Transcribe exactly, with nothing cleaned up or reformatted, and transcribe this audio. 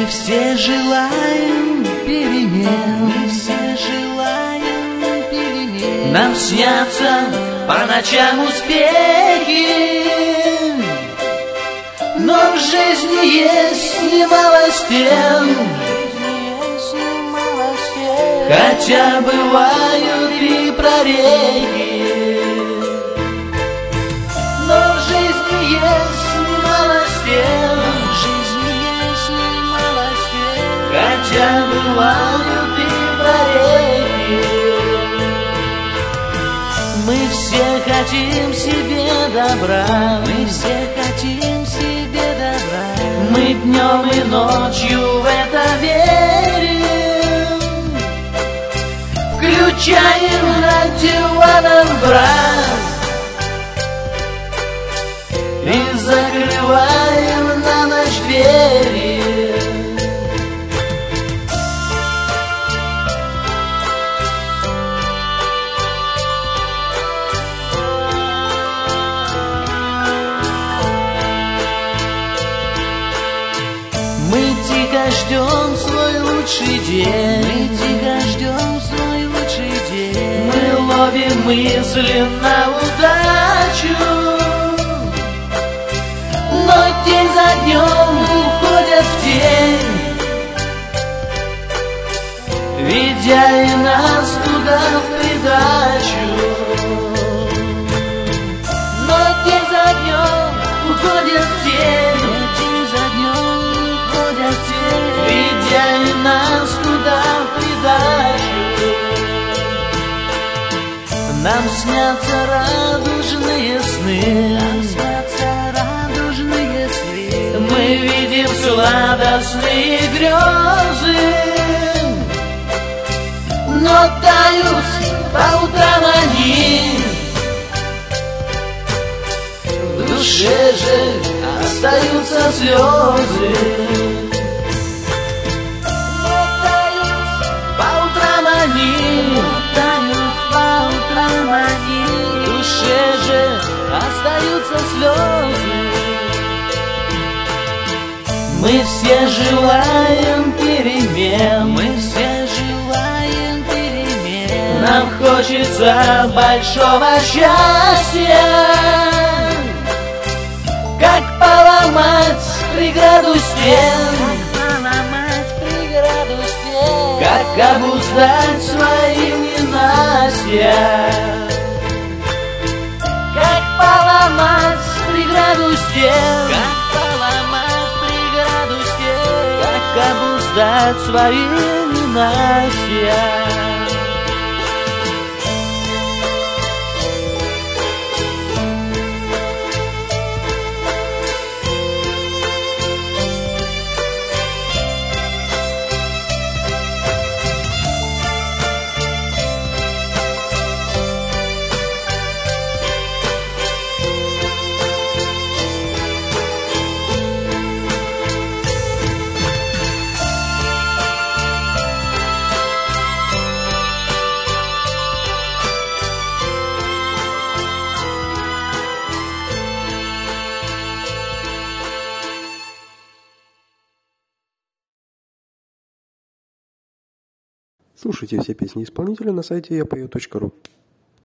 все желаем перемен, мы все желаем перемен. Нам снятся по ночам успехи, но в жизни есть немало стен, хотя бывают и прорехи. Но в жизни есть немало стен, хотя бывают и прорехи. Мы все хотим себе добра, мы все хотим себе добра. Мы днем и ночью в это верим, включаем радионом брат и закрываем на ночь двери. Мы тихо ждем свой лучший день, мы тихо ждем свой лучший день. Мы ловим мысли на удачу, но день за днем уходят в тень, ведя и нас туда в придачу. Но день за днем уходят в тень, ведя и нас туда в придачу. Нам снятся радужные сны, нам снятся радужные сны. Мы видим сладостные грезы, но тают по утрам они. В душе же остаются слезы. Тают по утрам они, в душе же остаются слезы. Мы все желаем перемен, мы все желаем перемен. Нам хочется большого счастья, как поломать преграду стен, как обуздать свои ненастья, как поломать преграду стен, как поломать преграду стен, как обуздать свои ненастья. Слушайте все песни исполнителя на сайте я пою точка ру.